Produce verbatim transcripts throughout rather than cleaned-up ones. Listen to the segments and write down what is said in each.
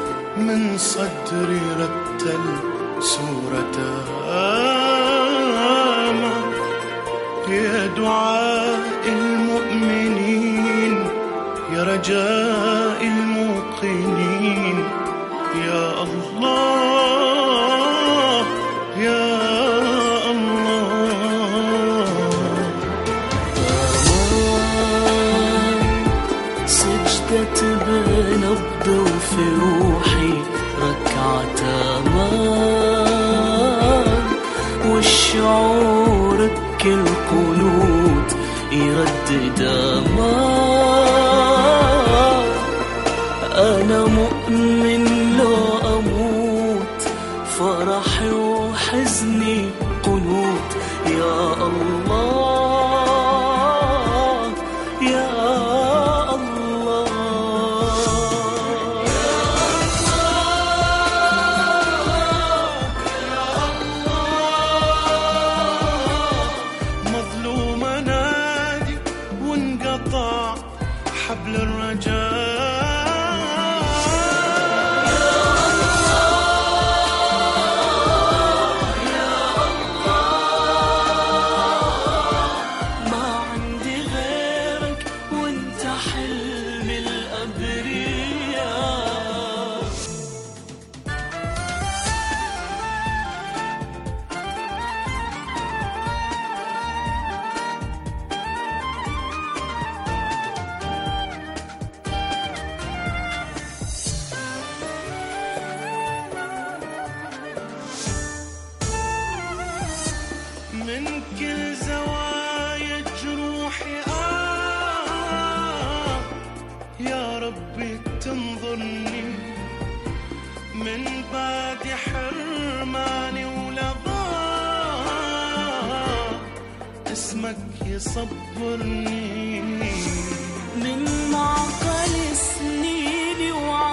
من صدري رتل سورة آمة يا دعاء المؤمنين يا رجاء الموقنين يا الله يا الله. سجدت بنبض وفي روحي ركعة أمان، والشعور بكل قنوت يردد أمان. أنا مؤمن لو أموت فرحي وحزني قنوت يا الله يا حبل الرجاء يا الله ما عندي غيرك وانت حلم الأبرياء. من كل زوايا جروحي آه يا ربي تنظرني من بعد حرماني ولظى اسمك يصبرني من معقل سنيني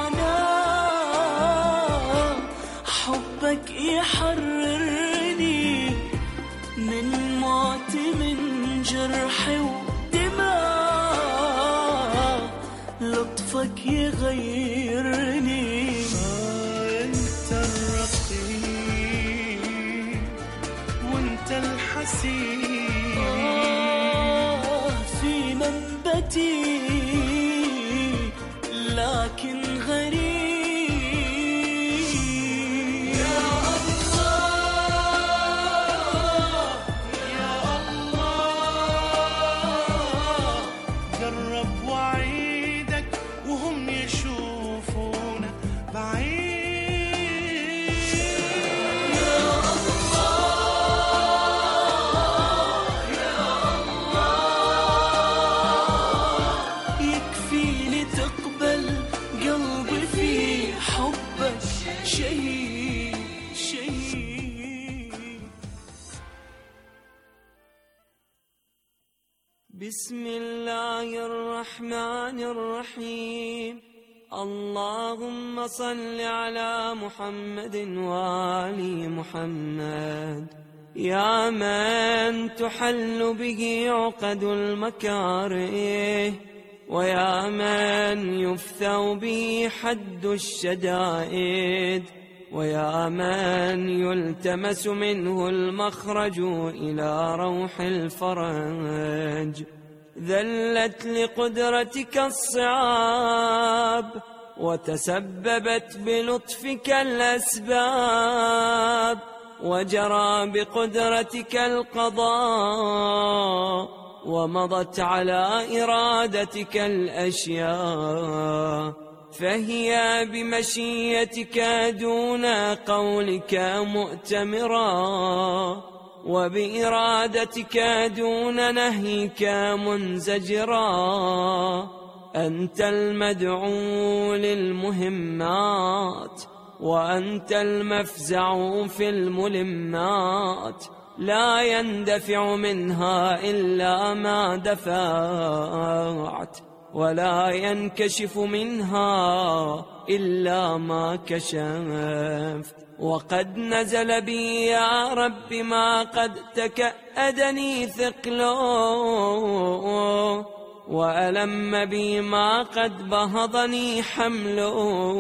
وعناء حبك يحررني من موت من جرحي ودماء لطفك يغيرني. انت الرقيب وانت الحسيب آه في منبتي لكن غريب. وهم يشوفونا بعيد يا الله يا الله يكفيني تقبل قلبي في حبك شيء شيء. بسم الله الرحمن الرحيم. اللهم صل على محمد وآل محمد يا من تحل به عقد المكاره ويا من يفثو به حد الشدائد ويا من يلتمس منه المخرج إلى روح الفرج. ذلت لقدرتك الصعاب وتسببت بلطفك الأسباب وجرى بقدرتك القضاء ومضت على إرادتك الأشياء، فهي بمشيتك دون قولك مؤتمرا وبإرادتك دون نهيك منزجرا. أنت المدعو للمهمات وأنت المفزع في الملمات، لا يندفع منها إلا ما دفعت ولا ينكشف منها إلا ما كشفت. وقد نزل بي يا رب ما قد تكأدني ثقله وألم بي ما قد بهضني حمله،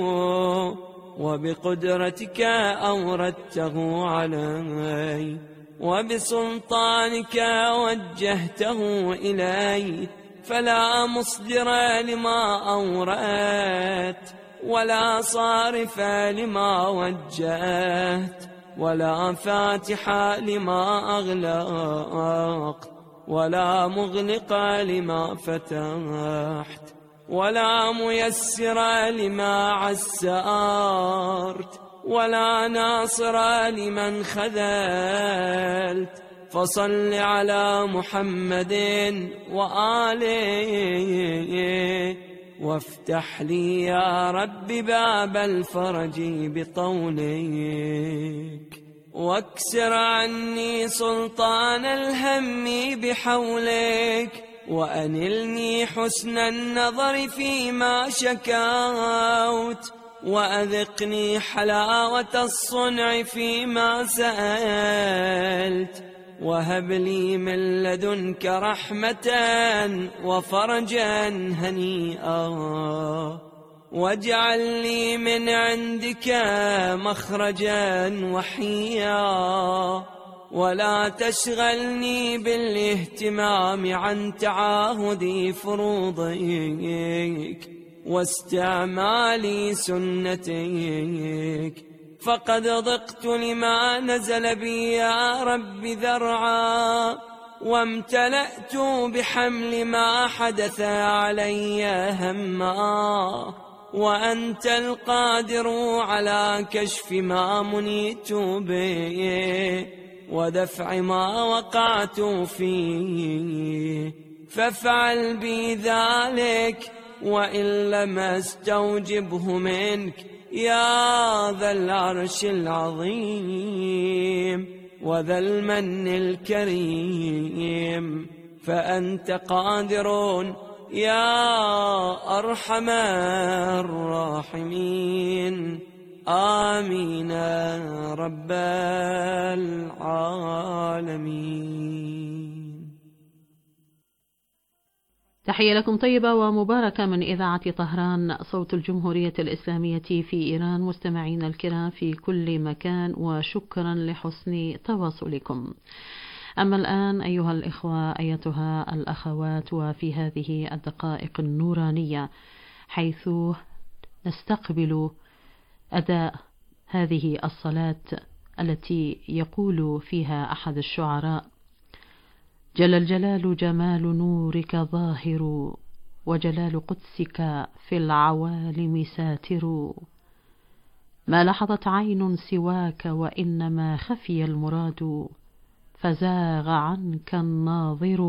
وبقدرتك أوردته علي، وبسلطانك وجهته إلي، فلا مصدر لما أوردت، ولا صارف لما وجهت، ولا فاتح لما أغلقت، ولا مغلق لما فتحت، ولا ميسر لما عسرت، ولا ناصر لمن خذلت. فصل على محمد وآله، وافتح لي يا رب باب الفرج بطولك، واكسر عني سلطان الهم بحولك، وأنلني حسن النظر فيما شكوت، وأذقني حلاوة الصنع فيما سألت، وهب لي من لدنك رحمة وفرجا هنيئا، واجعل لي من عندك مخرجا وحيا، ولا تشغلني بالاهتمام عن تعاهد فروضك واستعمال سنتك، فقد ضقت لما نزل بي يا رب ذرعا، وامتلأت بحمل ما حدث علي هما، وأنت القادر على كشف ما منيت به، ودفع ما وقعت فيه، فافعل بي ذلك، وإن لم استوجبه منك يا ذا العرش العظيم وذا المن الكريم، فأنت قادر يا أرحم الراحمين. آمين رب العالمين. تحية لكم طيبة ومباركة من إذاعة طهران صوت الجمهورية الإسلامية في إيران، مستمعين الكرام في كل مكان، وشكرا لحسن تواصلكم. أما الآن أيها الإخوة أيتها الأخوات، وفي هذه الدقائق النورانية حيث نستقبل أداء هذه الصلاة التي يقول فيها أحد الشعراء: جل الجلال جمال نورك ظاهر، وجلال قدسك في العوالم ساتر، ما لحظت عين سواك وإنما خفي المراد، فزاغ عنك الناظر،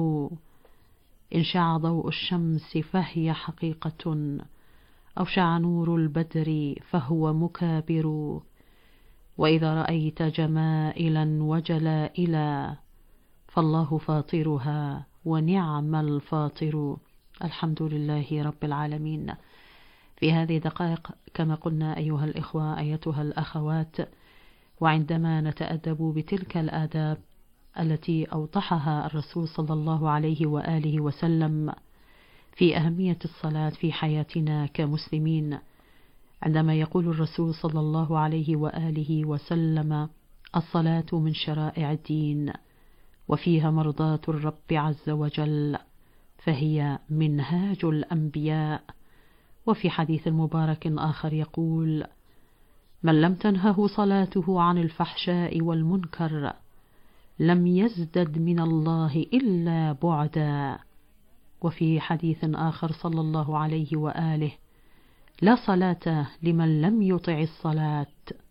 إن شع ضوء الشمس فهي حقيقة، أو شع نور البدر فهو مكابر، وإذا رأيت جمائلا وجلائلا فالله فاطرها ونعم الفاطر. الحمد لله رب العالمين. في هذه الدقائق كما قلنا أيها الإخوة أيتها الأخوات، وعندما نتأدب بتلك الآداب التي أوضحها الرسول صلى الله عليه وآله وسلم في أهمية الصلاة في حياتنا كمسلمين، عندما يقول الرسول صلى الله عليه وآله وسلم: الصلاة من شرائع الدين، وفيها مرضاة الرب عز وجل، فهي منهاج الأنبياء. وفي حديث مبارك آخر يقول: من لم تنهه صلاته عن الفحشاء والمنكر لم يزدد من الله إلا بعدا. وفي حديث آخر صلى الله عليه وآله: لا صلاة لمن لم يطع الصلاة.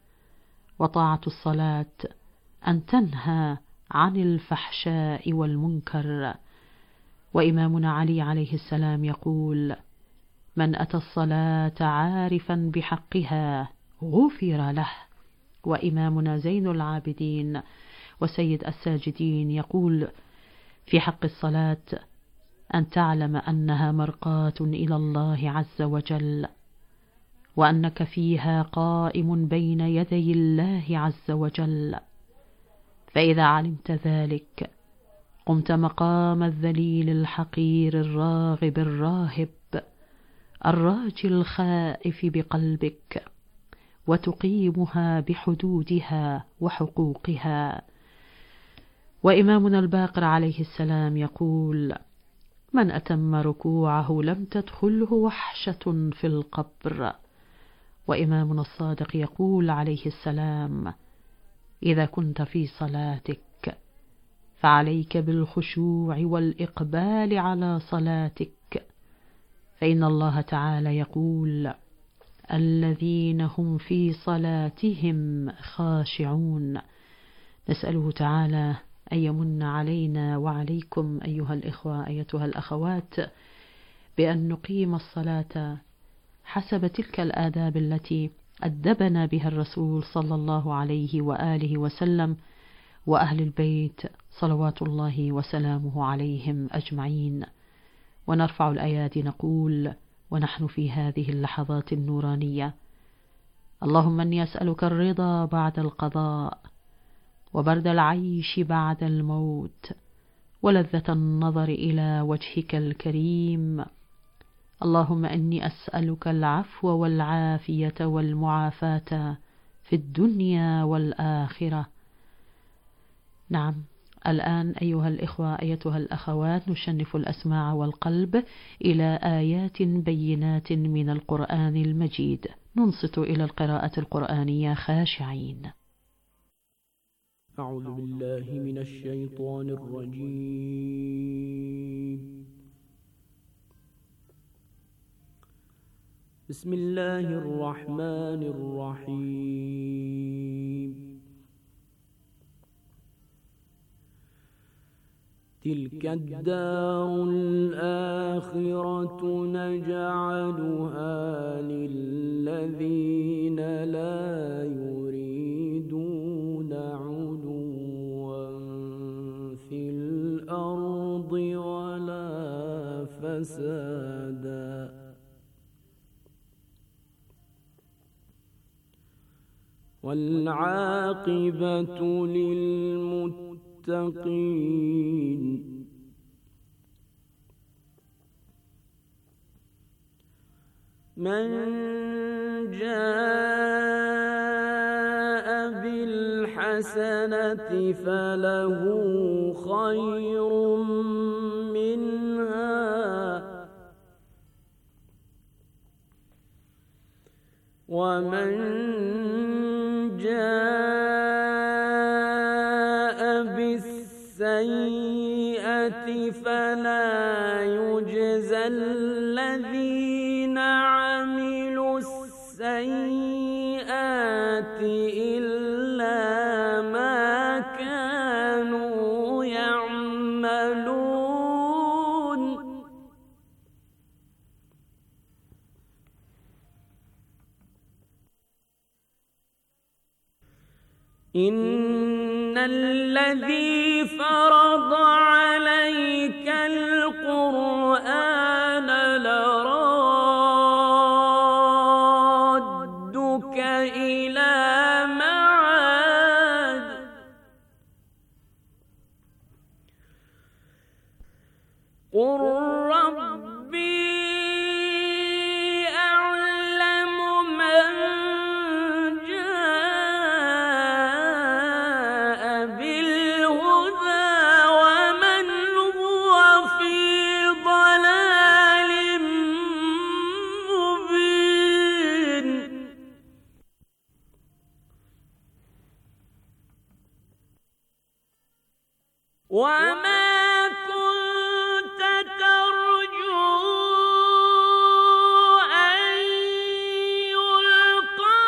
وطاعة الصلاة أن تنهى عن الفحشاء والمنكر. وإمامنا علي عليه السلام يقول: من أتى الصلاة عارفا بحقها غفر له. وإمامنا زين العابدين وسيد الساجدين يقول في حق الصلاة: أن تعلم أنها مرقاة إلى الله عز وجل، وأنك فيها قائم بين يدي الله عز وجل، فإذا علمت ذلك قمت مقام الذليل الحقير الراغب الراهب الراجي الخائف بقلبك، وتقيمها بحدودها وحقوقها. وإمامنا الباقر عليه السلام يقول: من أتم ركوعه لم تدخله وحشة في القبر. وإمامنا الصادق يقول عليه السلام: إذا كنت في صلاتك فعليك بالخشوع والإقبال على صلاتك، فإن الله تعالى يقول: الذين هم في صلاتهم خاشعون. نسأله تعالى أن يمن علينا وعليكم أيها الإخوة أيتها الأخوات بأن نقيم الصلاة حسب تلك الآداب التي أدبنا بها الرسول صلى الله عليه وآله وسلم وأهل البيت صلوات الله وسلامه عليهم أجمعين. ونرفع الأيادي نقول ونحن في هذه اللحظات النورانية: اللهم إني أسألك الرضا بعد القضاء، وبرد العيش بعد الموت، ولذة النظر إلى وجهك الكريم. اللهم إني أسألك العفو والعافية والمعافاة في الدنيا والآخرة. نعم، الآن أيها الإخوة أيتها الأخوات نشنف الأسماع والقلب إلى آيات بينات من القرآن المجيد، ننصت إلى القراءة القرآنية خاشعين. أعوذ بالله من الشيطان الرجيم. بسم الله الرحمن الرحيم. تلك الدار الآخرة نجعلها للذين لا يريدون علوا في الأرض ولا فسادا والعاقبة للمتقين. من جاء بالحسنة فله خير منها ومن جاء بالسيئة فلا يجزى الذين عملوا السيئات إلا ما كانوا يعملون. إن الذي فرض عليك القرآن لرادك إلى معاد قل ربي أعلم من جاء بالهدى ومن هو في ضلال مبين. وما كنت ترجو أن يلقى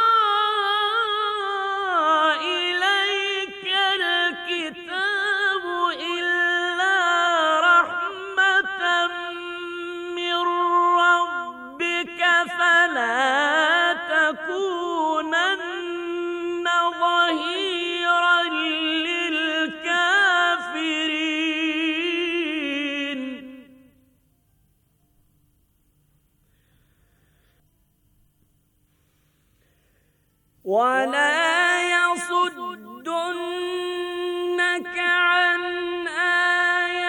إليك الكتاب إلا رحمة من ربك فلا تكونن ظهيرا للكافرين. ولا يصدنك عن آيات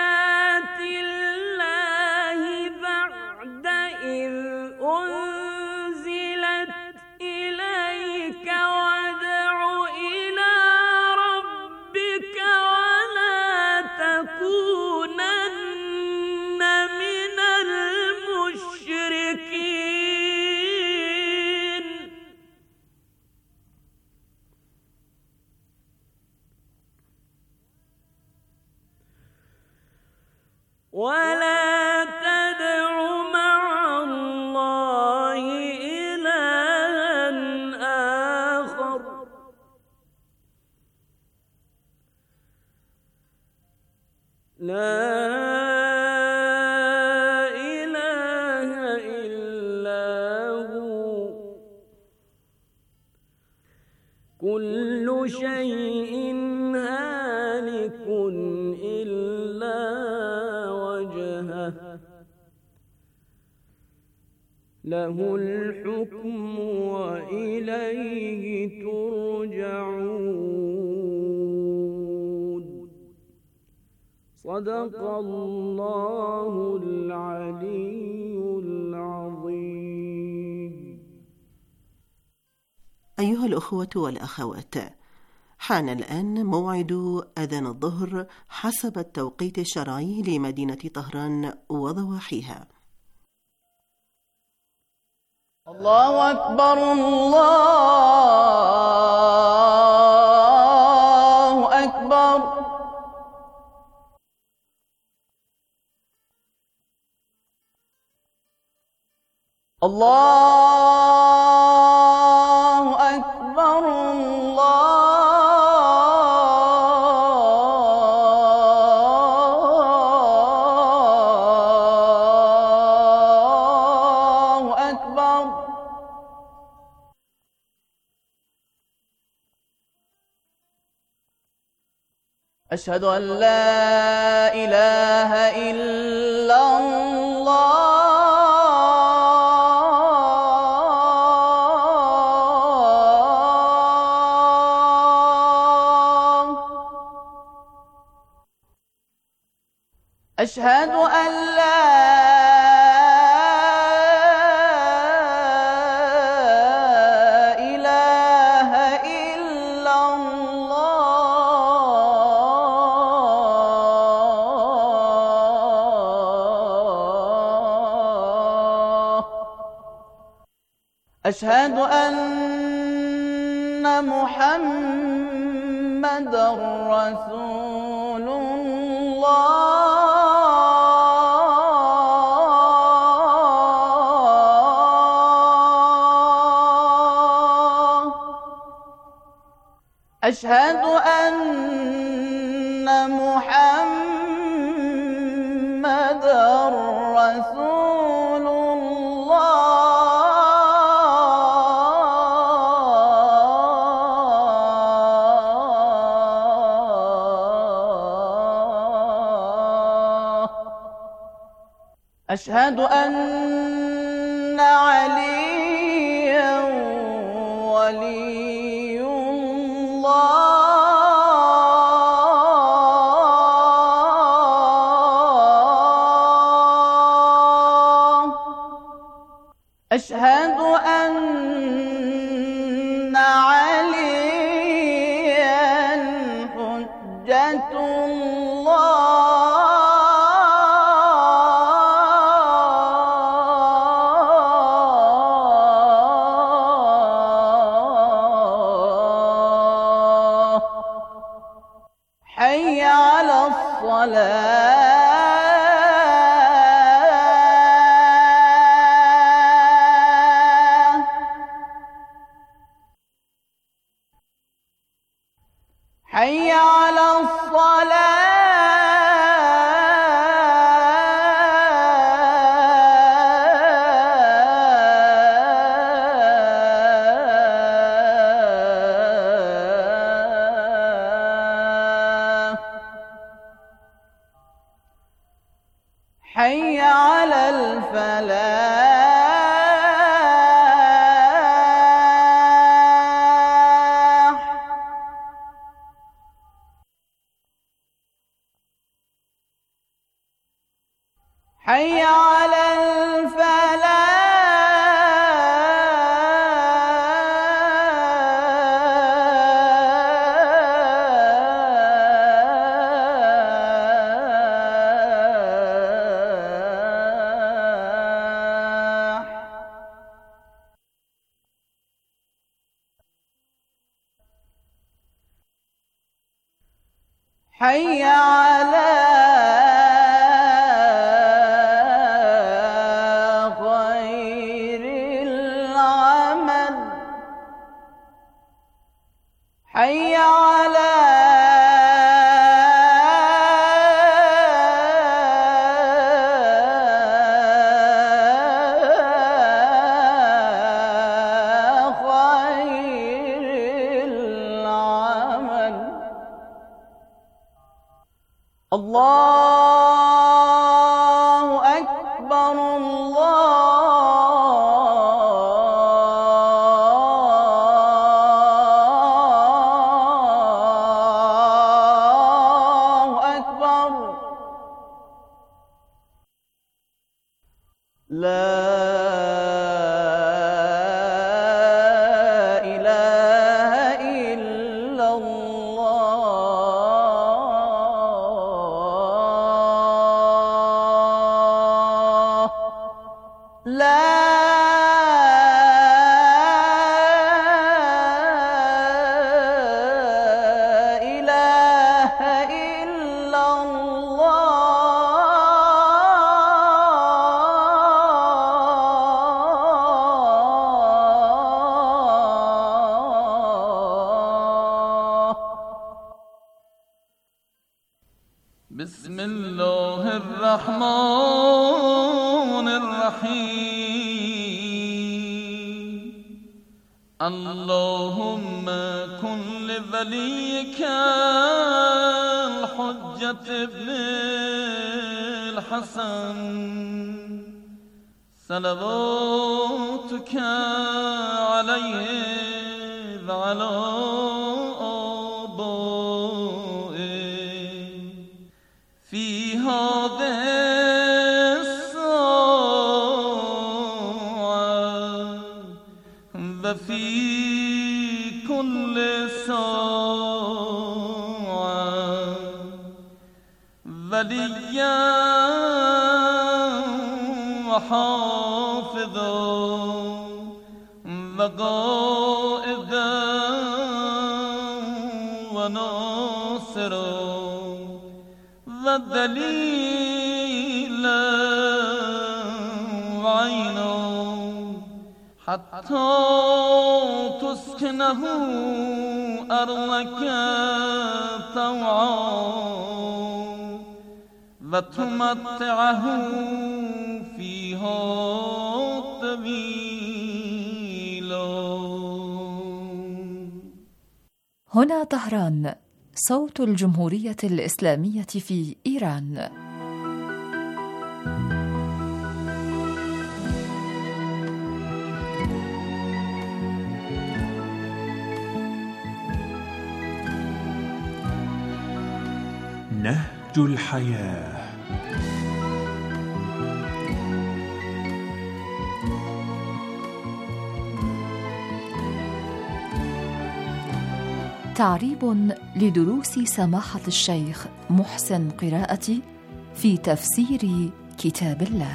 ولا تدع مع الله إلها آخر لا إله إلا هو كل شيء هالك إلا وجهه له الحكم وإليه ترجعون. صدق الله العلي العظيم. أيها الأخوة والأخوات، حان الآن موعد أذان الظهر حسب التوقيت الشرعي لمدينة طهران وضواحيها. الله أكبر الله أكبر الله أكبر الله أكبر. أشهد أن لا إله إلا الله. أشهد أن لا إله إلا الله. أشهد أن محمدًا رسول الله. أشهد أن محمدًا رسول الله. أشهد أن عليًا ولي الله. أشهد أن عليًا حجة الله. حي على الصلاة. حي على الصلاة. حي على الفلاح. حي على الفلاح. حي على حي على خير العمل. الله أكبر الله أكبر. لا إله إلا الله. لا إله إلا الله. بسم الله الرحمن الرحيم. اللهم كن لوليك الحجة ابن الحسن صلواتك عليه وعلى آبائه في هذه الساعة وفي كل ساعة وليا وحافظا وقائدا وناصرا ودليلا وعينا حتى تسكنه أرضك طوعا وتمتعه فيها طويلا. هنا طهران، صوت الجمهورية الإسلامية في إيران. نهج الحياة. تعريب لدروس سماحة الشيخ محسن قراءتي في تفسير كتاب الله.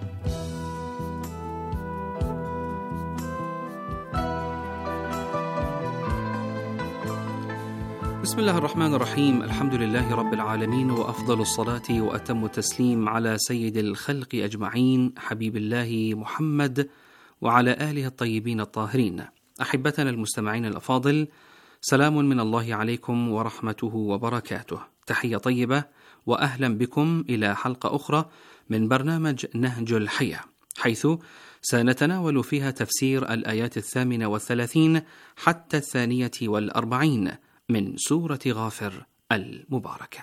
بسم الله الرحمن الرحيم. الحمد لله رب العالمين، وأفضل الصلاة وأتم التسليم على سيد الخلق أجمعين حبيب الله محمد وعلى آله الطيبين الطاهرين. أحبتنا المستمعين الأفاضل، سلام من الله عليكم ورحمته وبركاته. تحية طيبة وأهلا بكم إلى حلقة أخرى من برنامج نهج الحياة، حيث سنتناول فيها تفسير الآيات الثامنة والثلاثين حتى الثانية والأربعين من سورة غافر المباركة.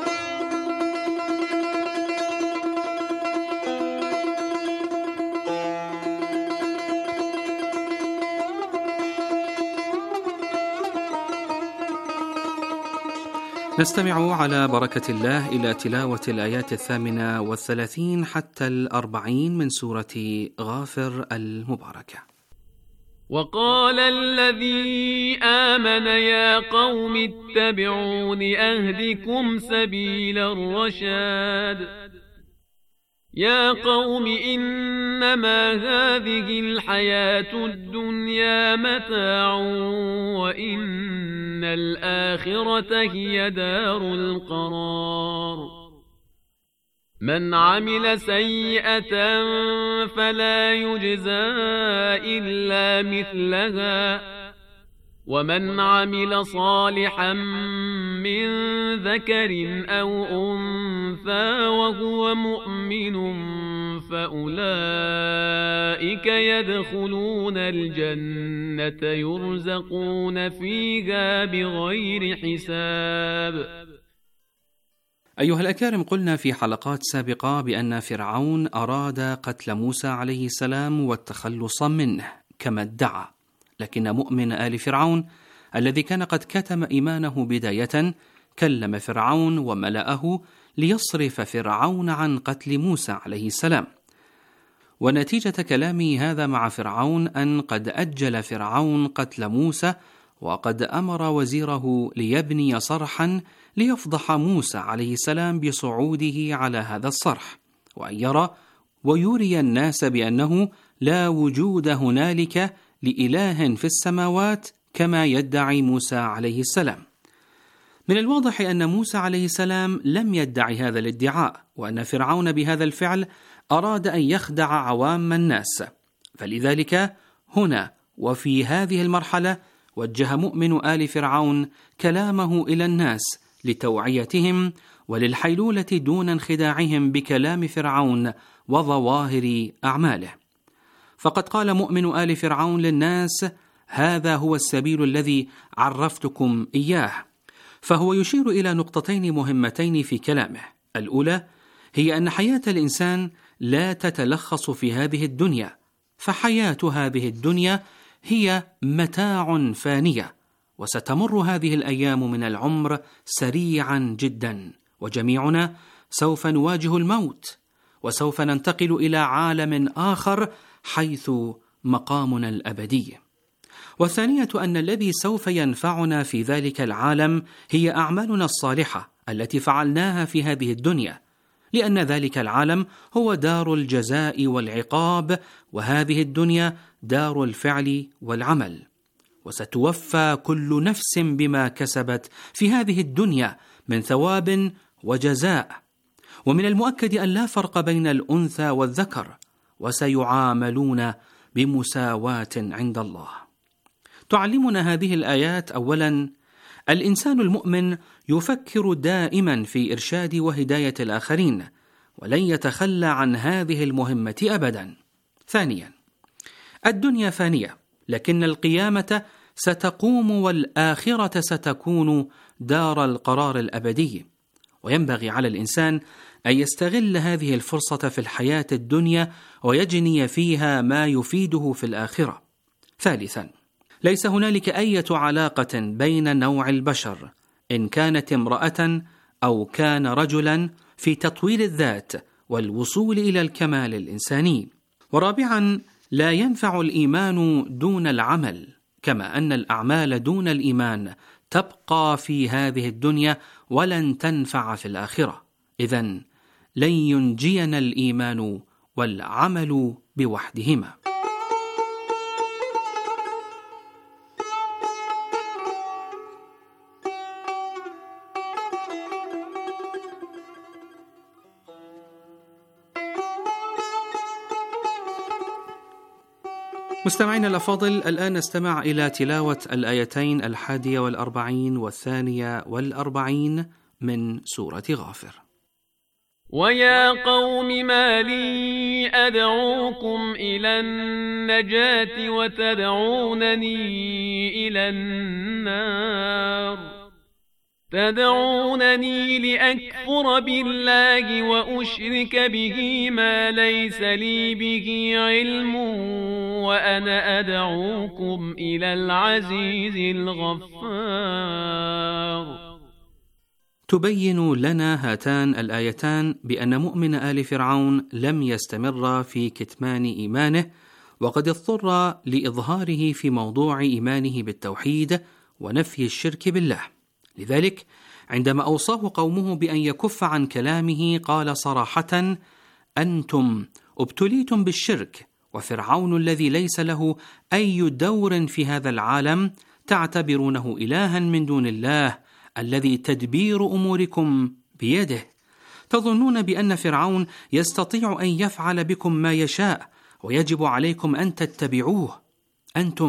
نستمع على بركة الله إلى تلاوة الآيات الثامنة والثلاثين حتى الأربعين من سورة غافر المباركة. وقال الذي آمن يا قوم اتبعون أهدكم سبيل الرشاد. يا قوم إنما هذه الحياة الدنيا متاع وإن الآخرة هي دار القرار. من عمل سيئة فلا يجزى إلا مثلها ومن عمل صالحا من ذكر أو أنثى وهو مؤمن فأولئك يدخلون الجنة يرزقون فيها بغير حساب. أيها الأكارم، قلنا في حلقات سابقة بأن فرعون أراد قتل موسى عليه السلام والتخلص منه كما ادعى، لكن مؤمن آل فرعون الذي كان قد كتم إيمانه بداية كلم فرعون وملأه ليصرف فرعون عن قتل موسى عليه السلام. ونتيجة كلامه هذا مع فرعون أن قد أجل فرعون قتل موسى، وقد أمر وزيره ليبني صرحا ليفضح موسى عليه السلام بصعوده على هذا الصرح، وأن يرى ويري الناس بأنه لا وجود هنالك لإله في السماوات كما يدعي موسى عليه السلام. من الواضح أن موسى عليه السلام لم يدعي هذا الادعاء، وأن فرعون بهذا الفعل أراد أن يخدع عوام الناس، فلذلك هنا وفي هذه المرحلة وجه مؤمن آل فرعون كلامه إلى الناس لتوعيتهم وللحيلولة دون انخداعهم بكلام فرعون وظواهر أعماله. فقد قال مؤمن آل فرعون للناس: هذا هو السبيل الذي عرفتكم إياه. فهو يشير إلى نقطتين مهمتين في كلامه. الأولى هي أن حياة الإنسان لا تتلخص في هذه الدنيا، فحياة هذه الدنيا هي متاع فانية، وستمر هذه الأيام من العمر سريعا جدا، وجميعنا سوف نواجه الموت، وسوف ننتقل إلى عالم آخر حيث مقامنا الأبدي. والثانية أن الذي سوف ينفعنا في ذلك العالم هي أعمالنا الصالحة التي فعلناها في هذه الدنيا، لأن ذلك العالم هو دار الجزاء والعقاب، وهذه الدنيا دار الفعل والعمل، وستوفى كل نفس بما كسبت في هذه الدنيا من ثواب وجزاء. ومن المؤكد أن لا فرق بين الأنثى والذكر، وسيعاملون بمساواة عند الله. تعلمنا هذه الآيات أولا الإنسان المؤمن يفكر دائما في إرشاد وهداية الآخرين، ولن يتخلى عن هذه المهمة أبدا. ثانيا الدنيا فانية، لكن القيامة ستقوم، والآخرة ستكون دار القرار الأبدي، وينبغي على الإنسان أن يستغل هذه الفرصة في الحياة الدنيا ويجني فيها ما يفيده في الآخرة. ثالثا ليس هنالك أي علاقة بين نوع البشر إن كانت امرأة أو كان رجلا في تطوير الذات والوصول إلى الكمال الإنساني. ورابعا لا ينفع الإيمان دون العمل، كما أن الأعمال دون الإيمان تبقى في هذه الدنيا ولن تنفع في الآخرة. إذن لن ينجينا الإيمان والعمل بوحدهما. مستمعينا الأفاضل، الآن نستمع إلى تلاوة الآيتين الحادية والأربعين والثانية والأربعين من سورة غافر. ويا قوم ما لي أدعوكم إلى النجاة وتدعونني إلى النار تدعونني لأكفر بالله وأشرك به ما ليس لي به علم وأنا أدعوكم إلى العزيز الغفار. تبين لنا هاتان الآيتان بأن مؤمن آل فرعون لم يستمر في كتمان إيمانه، وقد اضطر لإظهاره في موضوع إيمانه بالتوحيد ونفي الشرك بالله. لذلك عندما أوصاه قومه بأن يكف عن كلامه قال صراحة: أنتم ابتليتم بالشرك، وفرعون الذي ليس له أي دور في هذا العالم تعتبرونه إلها من دون الله الذي تدبير أموركم بيده. تظنون بأن فرعون يستطيع أن يفعل بكم ما يشاء، ويجب عليكم أن تتبعوه. أنتم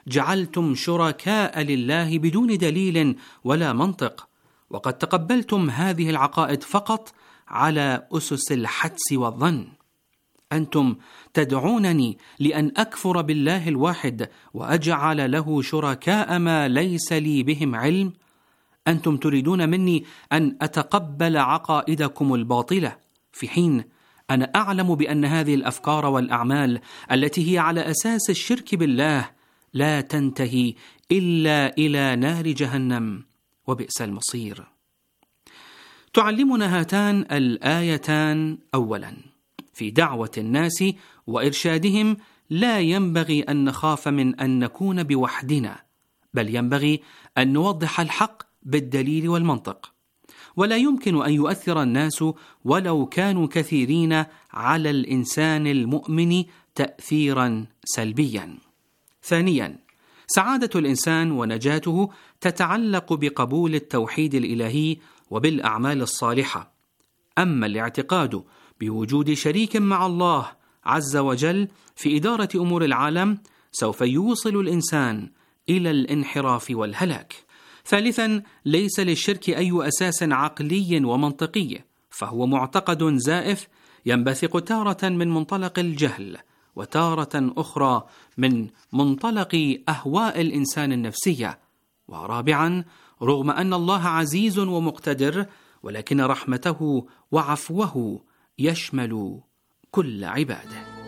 جعلتم شركاء لله بدون دليل ولا منطق، وقد تقبلتم هذه العقائد فقط على أسس الحدس والظن. أنتم تدعونني لأن أكفر بالله الواحد وأجعل له شركاء ما ليس لي بهم علم؟ أنتم تريدون مني أن أتقبل عقائدكم الباطلة، في حين أنا أعلم بأن هذه الأفكار والأعمال التي هي على أساس الشرك بالله لا تنتهي إلا إلى نار جهنم، وبئس المصير. تعلمنا هاتان الآيتان أولاً في دعوة الناس وإرشادهم لا ينبغي أن نخاف من أن نكون بوحدنا، بل ينبغي أن نوضح الحق بالدليل والمنطق، ولا يمكن أن يؤثر الناس ولو كانوا كثيرين على الإنسان المؤمن تأثيرا سلبيا. ثانيا، سعادة الإنسان ونجاته تتعلق بقبول التوحيد الإلهي وبالأعمال الصالحة. أما الاعتقاد بوجود شريك مع الله عز وجل في إدارة أمور العالم سوف يوصل الإنسان إلى الانحراف والهلاك. ثالثا، ليس للشرك أي أساس عقلي ومنطقي، فهو معتقد زائف ينبثق تارة من منطلق الجهل وتارة أخرى من منطلق أهواء الإنسان النفسية. ورابعا، رغم أن الله عزيز ومقتدر، ولكن رحمته وعفوه يشمل كل عباده.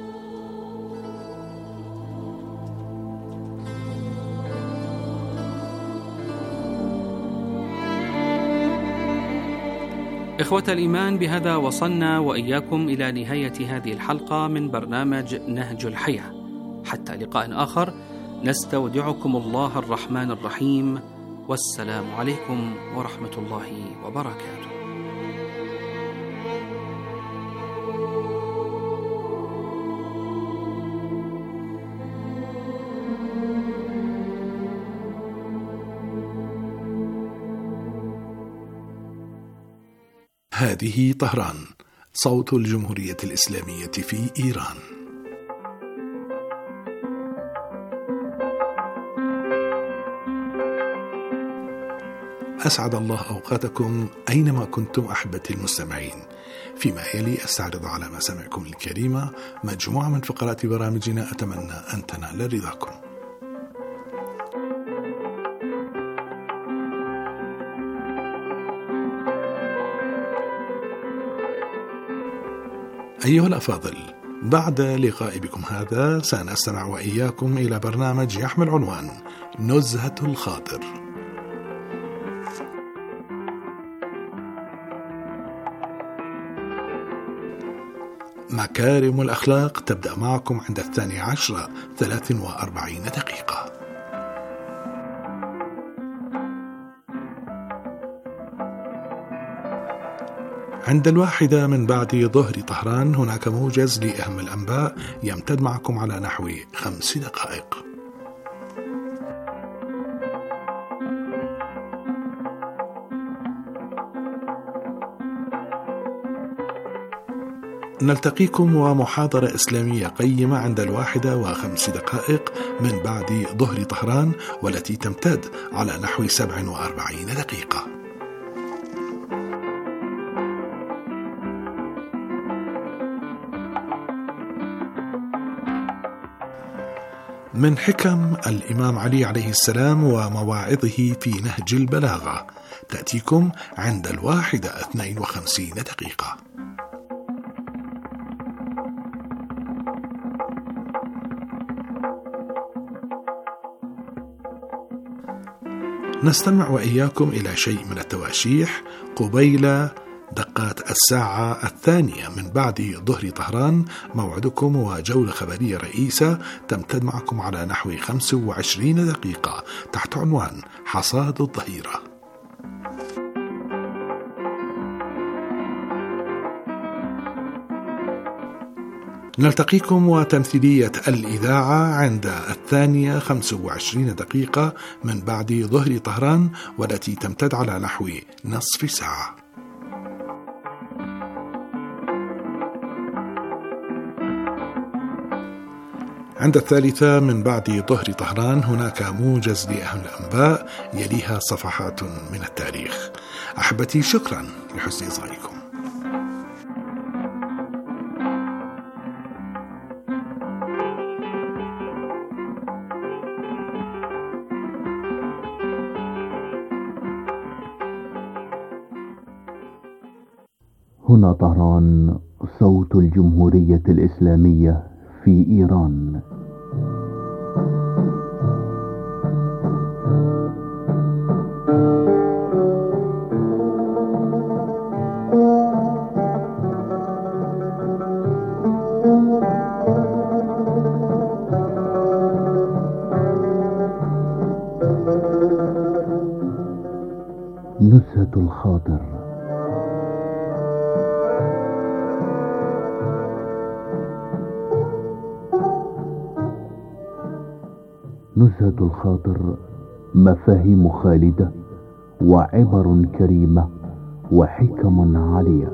إخوة الإيمان، بهذا وصلنا وإياكم إلى نهاية هذه الحلقة من برنامج نهج الحياة. حتى لقاء آخر، نستودعكم الله الرحمن الرحيم، والسلام عليكم ورحمة الله وبركاته. هذه طهران، صوت الجمهورية الإسلامية في إيران. أسعد الله أوقاتكم أينما كنتم أحبتي المستمعين. فيما يلي أستعرض على مسامعكم الكريمة مجموعة من فقرات برامجنا أتمنى أن تنال رضاكم. أيها الأفاضل، بعد لقاء بكم هذا سنستمع وإياكم إلى برنامج يحمل عنوان نزهة الخاطر. مكارم الأخلاق تبدأ معكم عند الثانية عشرة ثلاث وأربعين دقيقة. عند الواحدة من بعد ظهر طهران هناك موجز لأهم الأنباء يمتد معكم على نحو خمس دقائق. نلتقيكم ومحاضرة إسلامية قيمة عند الواحدة وخمس دقائق من بعد ظهر طهران، والتي تمتد على نحو سبع وأربعين دقيقة. من حكم الإمام علي عليه السلام ومواعظه في نهج البلاغة تأتيكم عند الواحدة اثنين وخمسين دقيقة. نستمع وإياكم إلى شيء من التواشيح قبيل دقات الساعة الثانية من بعد ظهر طهران. موعدكم وجولة خبرية رئيسة تمتد معكم على نحو خمس وعشرين دقيقة تحت عنوان حصاد الظهيرة. نلتقيكم وتمثيلية الإذاعة عند الثانية خمس وعشرين دقيقة من بعد ظهر طهران، والتي تمتد على نحو نصف ساعة. عند الثالثة من بعد ظهر طهران هناك موجز لأهم الأنباء، يليها صفحات من التاريخ. أحبتي، شكرا لحسن إصغائكم. هنا طهران، صوت الجمهورية الإسلامية في إيران. نزهة الخاطر. نزهة الخاطر مفاهيم خالدة وعبر كريمة وحكم عالية.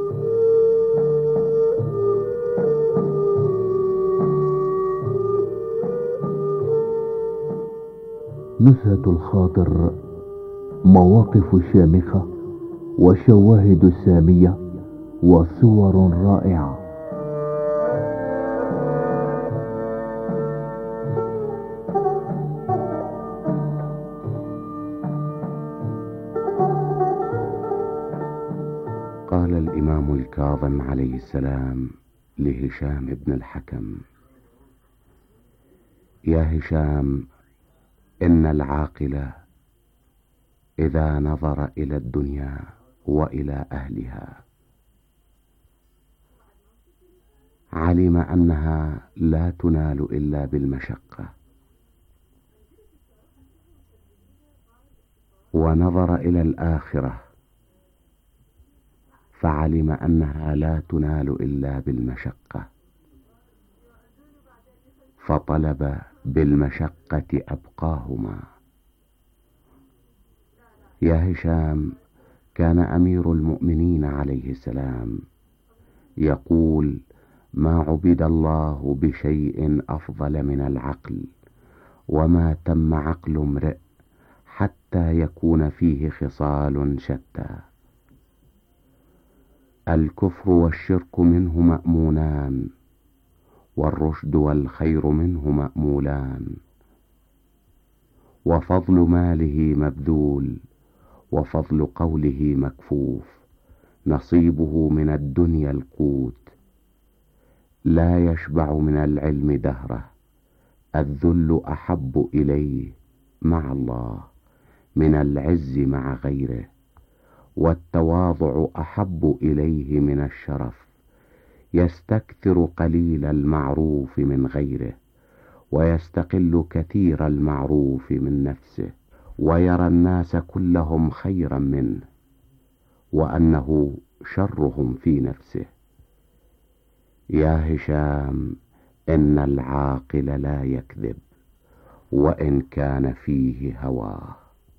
نزهة الخاطر مواقف شامخة وشواهد سامية وصور رائعة. قال الإمام الكاظم عليه السلام لهشام بن الحكم: يا هشام، إن العاقل إذا نظر إلى الدنيا وإلى أهلها علم أنها لا تنال إلا بالمشقة، ونظر إلى الآخرة فعلم أنها لا تنال إلا بالمشقة، فطلب بالمشقة أبقاهما. يا هشام، كان أمير المؤمنين عليه السلام يقول: ما عبد الله بشيء أفضل من العقل، وما تم عقل امرئ حتى يكون فيه خصال شتى. الكفر والشرك منه مأمونان، والرشد والخير منه مأمولان، وفضل ماله مبذول، وفضل قوله مكفوف، نصيبه من الدنيا القوت، لا يشبع من العلم دهره، الذل أحب إليه مع الله من العز مع غيره، والتواضع أحب إليه من الشرف، يستكثر قليل المعروف من غيره، ويستقل كثير المعروف من نفسه، ويرى الناس كلهم خيرا منه، وأنه شرهم في نفسه. يا هشام، إن العاقل لا يكذب وإن كان فيه هواه.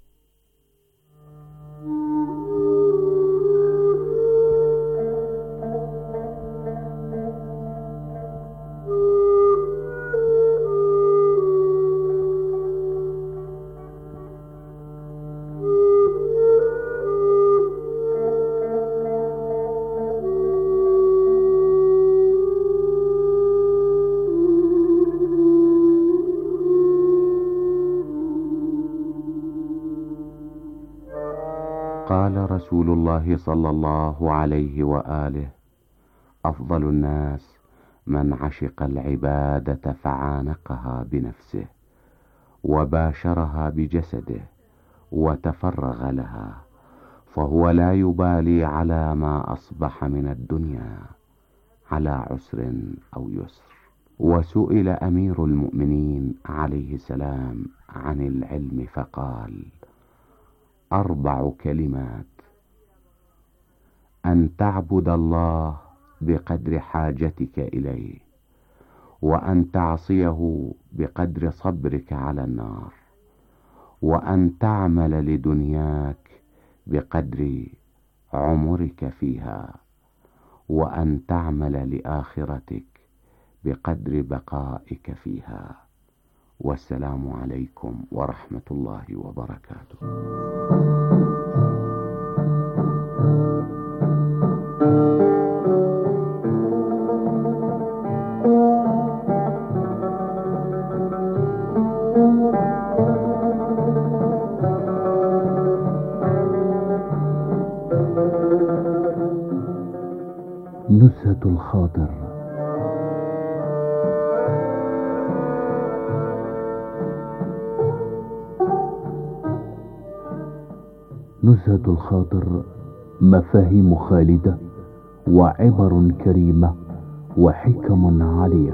قال رسول الله صلى الله عليه وآله: أفضل الناس من عشق العبادة فعانقها بنفسه، وباشرها بجسده، وتفرغ لها، فهو لا يبالي على ما أصبح من الدنيا على عسر أو يسر. وسئل أمير المؤمنين عليه السلام عن العلم فقال: أربع كلمات: أن تعبد الله بقدر حاجتك إليه، وأن تعصيه بقدر صبرك على النار، وأن تعمل لدنياك بقدر عمرك فيها، وأن تعمل لآخرتك بقدر بقائك فيها. والسلام عليكم ورحمة الله وبركاته. نزهة الخاطر. نزهة الخاطر مفاهيم خالدة وعبر كريمة وحكم عالية.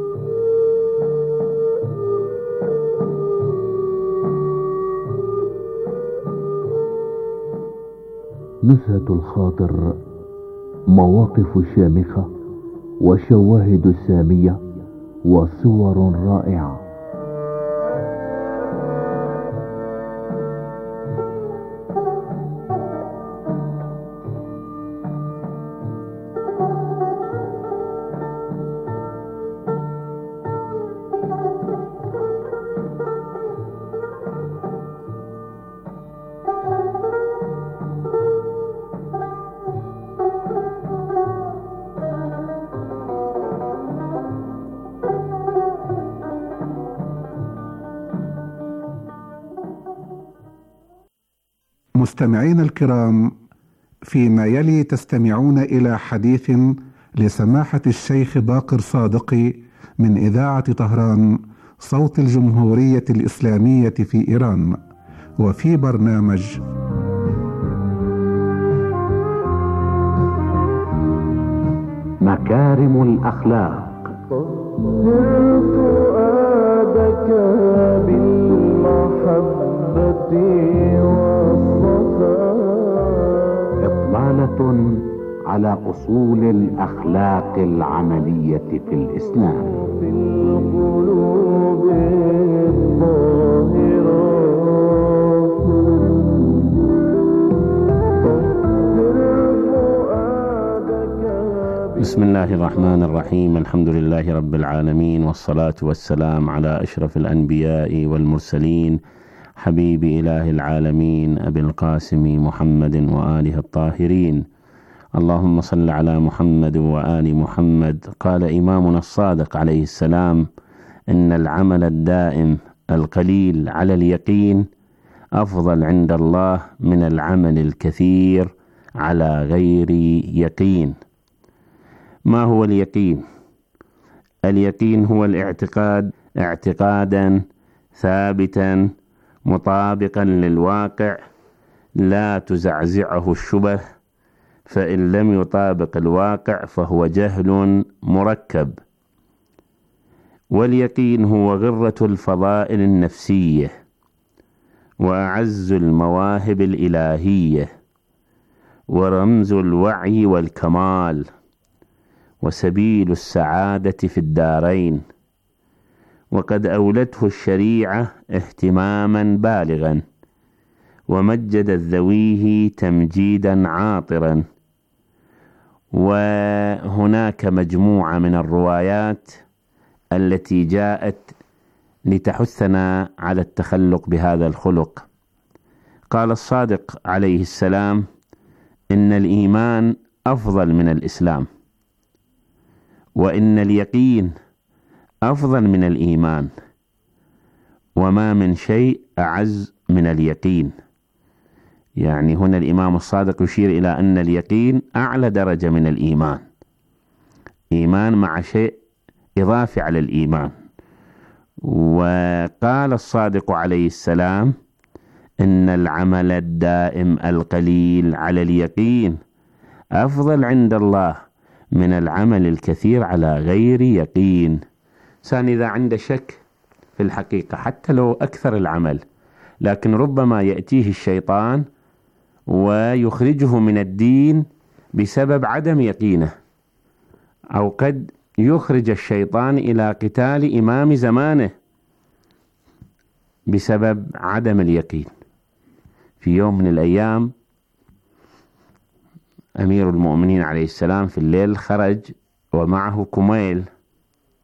نزهة الخاطر مواقف شامخة وشواهد سامية وصور رائعة. مستمعين الكرام، فيما يلي تستمعون إلى حديث لسماحة الشيخ باقر صادقي من إذاعة طهران صوت الجمهورية الإسلامية في إيران، وفي برنامج مكارم الأخلاق. طهر فؤادك بالمحبة إطلالة على أصول الأخلاق العملية في الإسلام. في القلوب الطاهرة. بسم الله الرحمن الرحيم. الحمد لله رب العالمين، والصلاة والسلام على أشرف الأنبياء والمرسلين، حبيب إله العالمين أبي القاسم محمد وآله الطاهرين. اللهم صل على محمد وآل محمد. قال إمامنا الصادق عليه السلام: إن العمل الدائم القليل على اليقين أفضل عند الله من العمل الكثير على غير يقين. ما هو اليقين؟ اليقين هو الاعتقاد اعتقادا ثابتا مطابقا للواقع لا تزعزعه الشبه، فإن لم يطابق الواقع فهو جهل مركب. واليقين هو غرة الفضائل النفسية وأعز المواهب الإلهية ورمز الوعي والكمال وسبيل السعادة في الدارين. وقد أولته الشريعة اهتماما بالغا ومجدت ذويه تمجيدا عاطرا. وهناك مجموعة من الروايات التي جاءت لتحثنا على التخلق بهذا الخلق. قال الصادق عليه السلام: إن الإيمان أفضل من الإسلام، وإن اليقين أفضل من الإيمان، وما من شيء أعز من اليقين. يعني هنا الإمام الصادق يشير إلى أن اليقين أعلى درجة من الإيمان، إيمان مع شيء إضافي على الإيمان. وقال الصادق عليه السلام: إن العمل الدائم القليل على اليقين أفضل عند الله من العمل الكثير على غير يقين. إنسان إذا عنده شك في الحقيقة حتى لو أكثر العمل، لكن ربما يأتيه الشيطان ويخرجه من الدين بسبب عدم يقينه، أو قد يخرج الشيطان إلى قتال إمام زمانه بسبب عدم اليقين. في يوم من الأيام أمير المؤمنين عليه السلام في الليل خرج ومعه كميل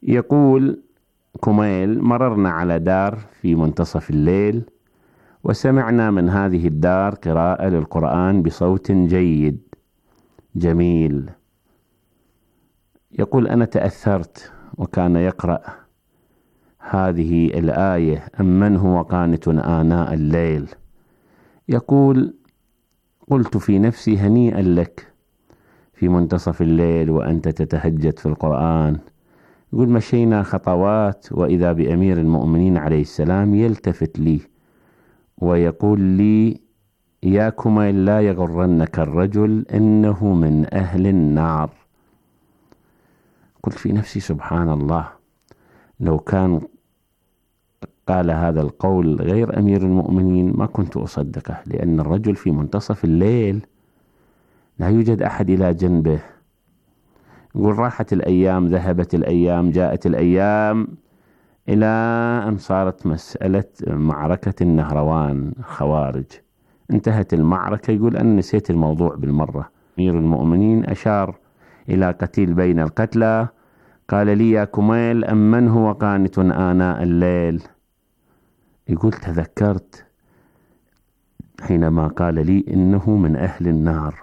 يقول كميل: مررنا على دار في منتصف الليل وسمعنا من هذه الدار قراءة للقرآن بصوت جيد جميل. يقول: أنا تأثرت وكان يقرأ هذه الآية: أمن هو قانت آناء الليل. يقول: قلت في نفسي هنيئا لك في منتصف الليل وأنت تتهجد في القرآن. يقول: مشينا خطوات وإذا بأمير المؤمنين عليه السلام يلتفت لي ويقول لي: يا كميل لا يغرنك الرجل إنه من أهل النار. قلت في نفسي سبحان الله، لو كان قال هذا القول غير أمير المؤمنين ما كنت أصدقه، لأن الرجل في منتصف الليل لا يوجد أحد إلى جنبه. يقول: راحت الأيام، ذهبت الأيام، جاءت الأيام، إلى أن صارت مسألة معركة النهروان خوارج. انتهت المعركة. يقول: أنا نسيت الموضوع بالمرة. أمير المؤمنين أشار إلى قتيل بين القتلى، قال لي: يا كميل أمن هو قانت آناء الليل. يقول: تذكرت حينما قال لي إنه من أهل النار.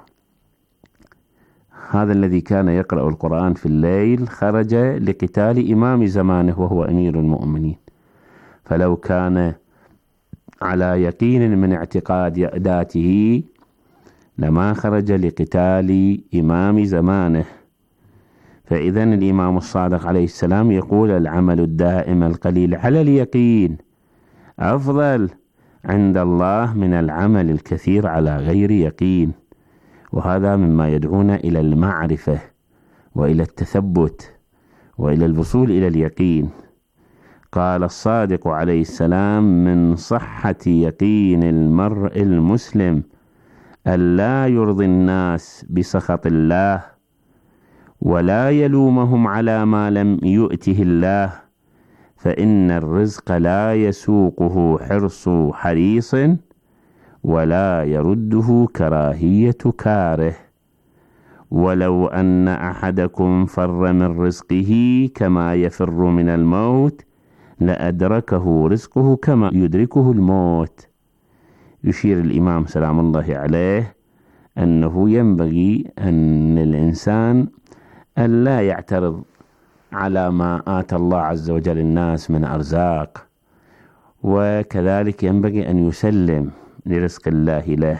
هذا الذي كان يقرأ القرآن في الليل خرج لقتال إمام زمانه وهو أمير المؤمنين، فلو كان على يقين من اعتقاد ذاته لما خرج لقتال إمام زمانه. فإذا الإمام الصادق عليه السلام يقول: العمل الدائم القليل على اليقين أفضل عند الله من العمل الكثير على غير يقين. وهذا مما يدعونا إلى المعرفة وإلى التثبت وإلى الوصول إلى اليقين. قال الصادق عليه السلام: من صحة يقين المرء المسلم ألا يرضي الناس بسخط الله ولا يلومهم على ما لم يؤته الله، فإن الرزق لا يسوقه حرص حريص ولا يرده كراهية كاره. ولو أن أحدكم فر من رزقه كما يفر من الموت لأدركه رزقه كما يدركه الموت. يشير الإمام سلام الله عليه أنه ينبغي أن الإنسان أن لا يعترض على ما آتى الله عز وجل الناس من أرزاق، وكذلك ينبغي أن يسلم لرزق الله له.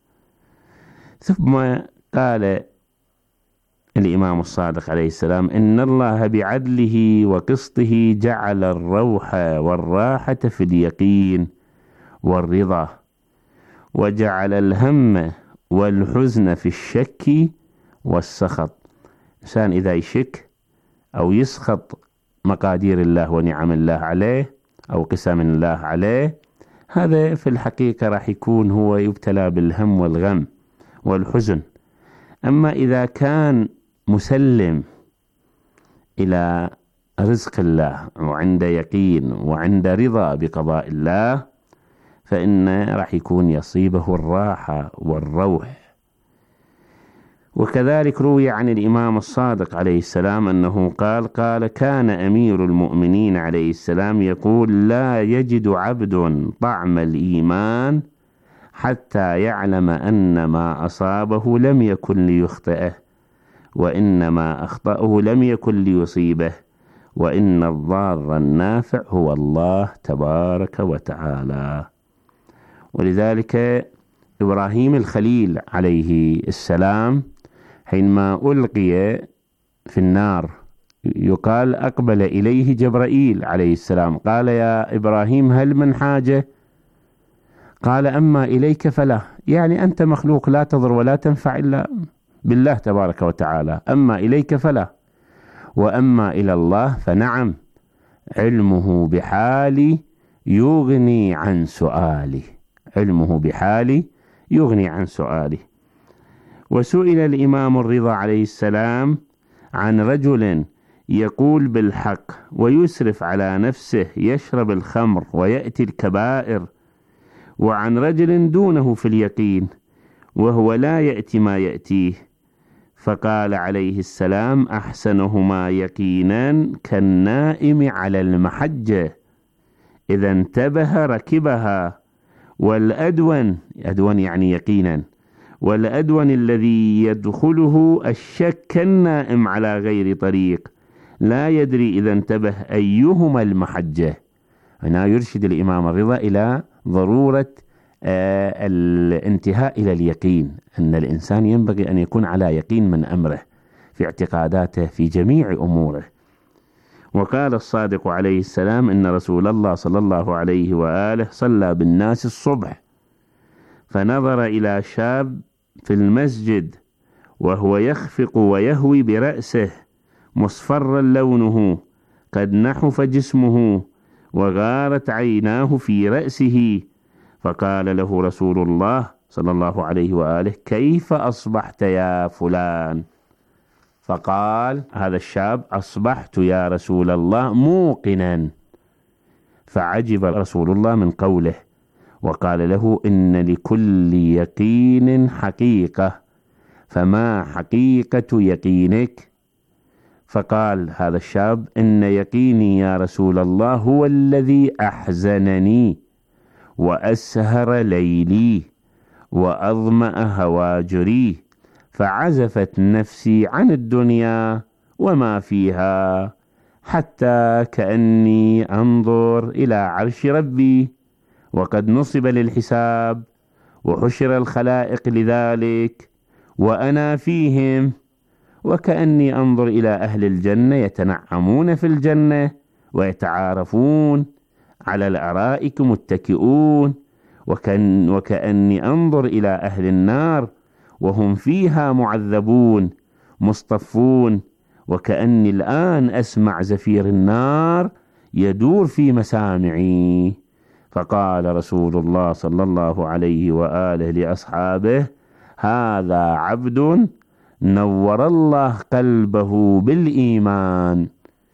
ثم قال الإمام الصادق عليه السلام: إن الله بعدله وقسطه جعل الروح والراحة في اليقين والرضا، وجعل الهم والحزن في الشك والسخط. إنسان إذا يشك أو يسخط مقادير الله ونعم الله عليه أو قسم الله عليه، هذا في الحقيقة راح يكون هو يبتلى بالهم والغم والحزن. أما إذا كان مسلم إلى رزق الله وعند يقين وعند رضا بقضاء الله، فإن راح يكون يصيبه الراحة والروح. وكذلك روي عن الإمام الصادق عليه السلام أنه قال قال كان أمير المؤمنين عليه السلام يقول: لا يجد عبد طعم الإيمان حتى يعلم أن ما أصابه لم يكن ليخطئه، وإنما أخطأه لم يكن ليصيبه، وإن الضار النافع هو الله تبارك وتعالى. ولذلك إبراهيم الخليل عليه السلام حينما ألقي في النار يقال أقبل إليه جبرائيل عليه السلام، قال: يا إبراهيم هل من حاجة؟ قال: أما إليك فلا، يعني أنت مخلوق لا تضر ولا تنفع إلا بالله تبارك وتعالى، أما إليك فلا، وأما إلى الله فنعم، علمه بحالي يغني عن سؤالي، علمه بحالي يغني عن سؤالي. وسئل الإمام الرضا عليه السلام عن رجل يقول بالحق ويسرف على نفسه، يشرب الخمر ويأتي الكبائر، وعن رجل دونه في اليقين وهو لا يأتي ما يأتيه، فقال عليه السلام: أحسنهما يقينا كالنائم على المحجة، إذا انتبه ركبها، والأدون، أدون يعني يقينا، والأدون الذي يدخله الشك كالنائم على غير طريق، لا يدري إذا انتبه أيهما المحجة. هنا يرشد الإمام الرضا إلى ضرورة آه الانتهاء إلى اليقين، أن الإنسان ينبغي أن يكون على يقين من أمره في اعتقاداته في جميع أموره. وقال الصادق عليه السلام: إن رسول الله صلى الله عليه وآله صلى بالناس الصبح، فنظر إلى شاب في المسجد وهو يخفق ويهوي برأسه مصفرا لونه، قد نحف جسمه وغارت عيناه في رأسه، فقال له رسول الله صلى الله عليه وآله: كيف أصبحت يا فلان؟ فقال هذا الشاب: أصبحت يا رسول الله موقنا. فعجب رسول الله من قوله، وقال له: إن لكل يقين حقيقة، فما حقيقة يقينك؟ فقال هذا الشاب: إن يقيني يا رسول الله هو الذي أحزنني وأسهر ليلي وأظمأ هواجري، فعزفت نفسي عن الدنيا وما فيها، حتى كأني أنظر إلى عرش ربي، وقد نصب للحساب وحشر الخلائق لذلك وأنا فيهم، وكأني أنظر إلى أهل الجنة يتنعمون في الجنة ويتعارفون على الأرائك متكئون، وكأن وكأني أنظر إلى أهل النار وهم فيها معذبون مصطفون، وكأني الآن أسمع زفير النار يدور في مسامعي. فقال رسول الله صلى الله عليه وآله لأصحابه: هذا عبد نور الله قلبه بالإيمان.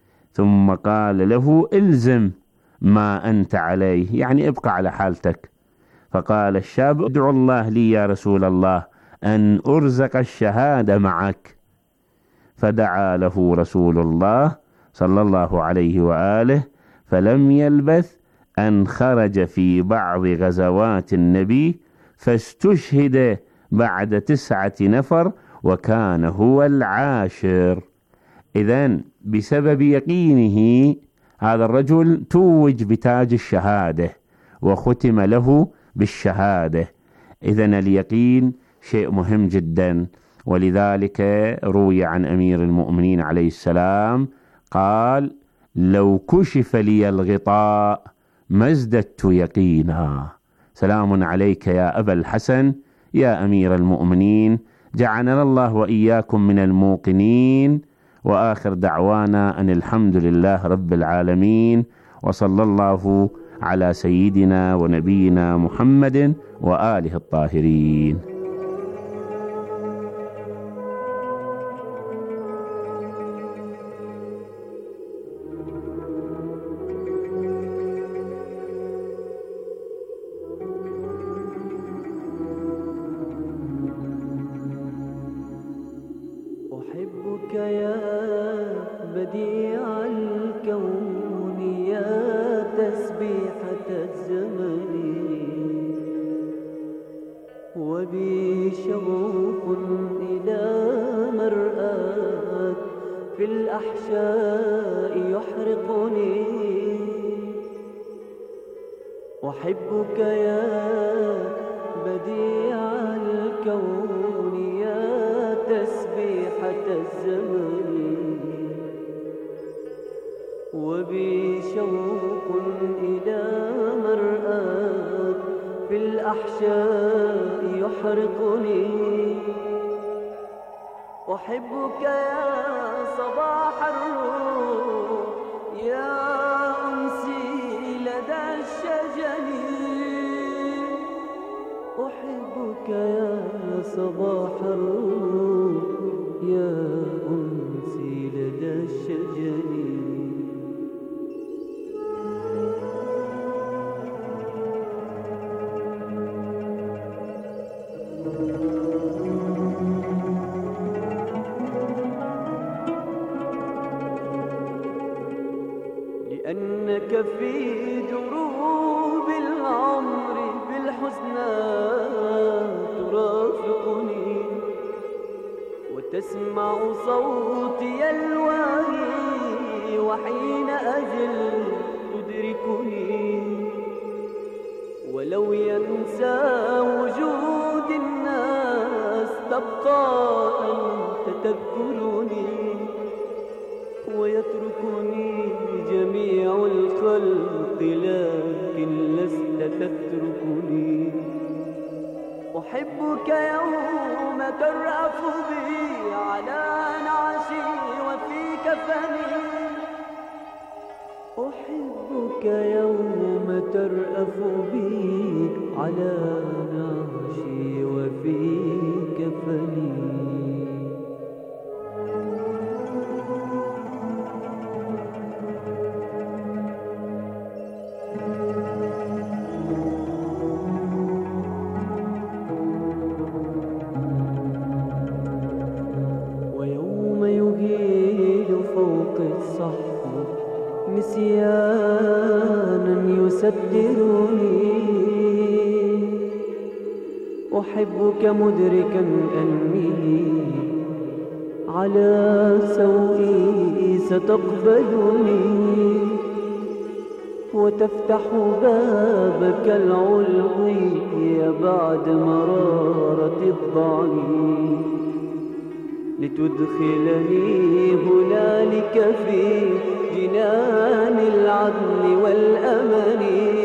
ثم قال له: الزم ما أنت عليه، يعني ابقى على حالتك. فقال الشاب: ادعو الله لي يا رسول الله أن أرزق الشهادة معك. فدعا له رسول الله صلى الله عليه وآله، فلم يلبث أن خرج في بعض غزوات النبي فاستشهد بعد تسعة نفر، وكان هو العاشر. إذن بسبب يقينه هذا الرجل توج بتاج الشهادة وختم له بالشهادة. إذن اليقين شيء مهم جدا، ولذلك روي عن أمير المؤمنين عليه السلام قال: لو كشف لي الغطاء ما ازددت يقينا. سلام عليك يا أبا الحسن يا أمير المؤمنين، جعلنا الله وإياكم من الموقنين. وآخر دعوانا أن الحمد لله رب العالمين، وصلى الله على سيدنا ونبينا محمد وآله الطاهرين. أحبك يا بديع الكون، يا تسبيحة الزمن، وبي شوق إلى مرآك في الأحشاء يحرقني. أحبك يا بديع الكون، يا تسبيحة الزمن، وبي شوق إلى مرآك في الأحشاء يحرقني. أحبك يا صباح الروح، يا أنسي لدى الشجن. أحبك يا صباح الروح، يا أنسي لدى الشجن. تسمع صوتي الواهي وحين أجل تدركني، ولو ينسى وجود الناس تبقى أنت تذكرني، ويتركني جميع الخلق لكن لست تتركني. أحبك يوم ترأف بي على نعشي وفي كفني، أحبك يوم ترأف بي على نعشي وفي كفني. نسيانا يسدرني، أحبك مدركا أني على سوئي ستقبلني، وتفتح بابك العلوي بعد مرارة الضعيف، لتدخلني هنالك في جنان العدل والأمل.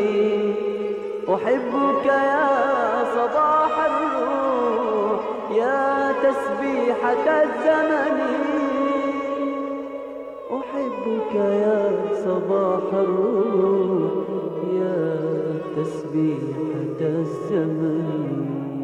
أحبك يا صباح الروح يا تسبيحة الزمن، أحبك يا صباح الروح يا تسبيحة الزمن.